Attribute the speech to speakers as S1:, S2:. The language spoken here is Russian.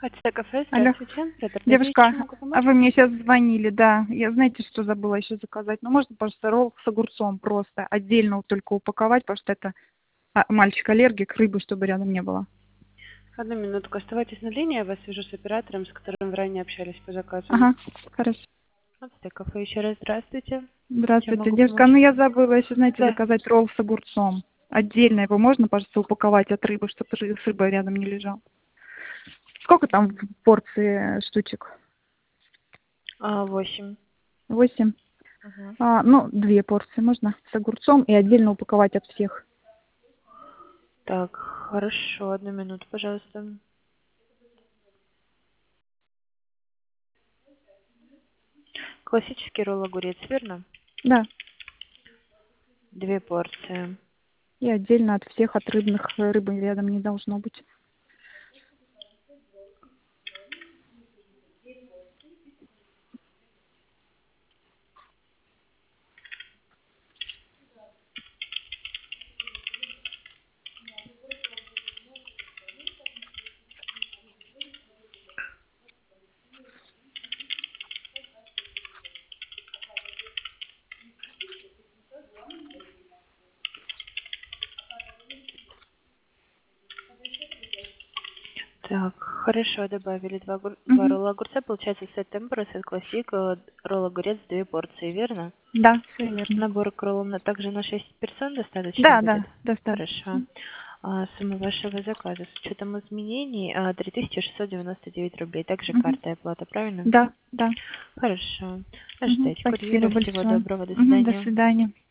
S1: Это кафе,
S2: Алло,
S1: здравствуйте. Петр Дмитриевич,
S2: девушка,
S1: чем могу
S2: а
S1: помочь?
S2: вы мне сейчас звонили, да. Я, знаете, что забыла еще заказать? Ну, можно, пожалуйста, ролл с огурцом просто отдельно вот только упаковать, потому что это мальчик аллергик, рыбы, чтобы рядом не было.
S1: Одну минутку, оставайтесь на линии, я вас свяжу с оператором, с которым вы ранее общались по заказу.
S2: Ага, хорошо.
S1: Это кафе, еще раз здравствуйте. Чем
S2: Здравствуйте,
S1: могу
S2: девушка.
S1: помочь?
S2: Ну, я забыла еще, знаете,
S1: Да.
S2: заказать ролл с огурцом. Отдельно его можно, пожалуйста, упаковать от рыбы, чтобы с рыбой рядом не лежал. Сколько там в порции штучек?
S1: 8.
S2: 8?
S1: Угу.
S2: Ну, 2 порции можно с огурцом и отдельно упаковать от всех.
S1: Так, хорошо, одну минуту, пожалуйста. Классический ролл огурец, верно?
S2: Да.
S1: 2 порции.
S2: И отдельно от всех, от рыбных, рыбы рядом не должно быть.
S1: Так, хорошо, добавили два
S2: Угу.
S1: ролла огурца. Получается сет темпора, сет классик, ролл огурец, 2 порции, верно?
S2: Да, все верно.
S1: Набор к роллам также на 6 персон достаточно
S2: Да,
S1: будет?
S2: да, достаточно.
S1: Хорошо. Сумма вашего заказа с учетом изменений 3699 рублей. Также
S2: Угу.
S1: карта и оплата, правильно?
S2: Да, да.
S1: Хорошо.
S2: Угу.
S1: Ожидайте
S2: Спасибо
S1: курьера. Всего
S2: большое.
S1: доброго. До
S2: Угу. До
S1: свидания.
S2: свидания.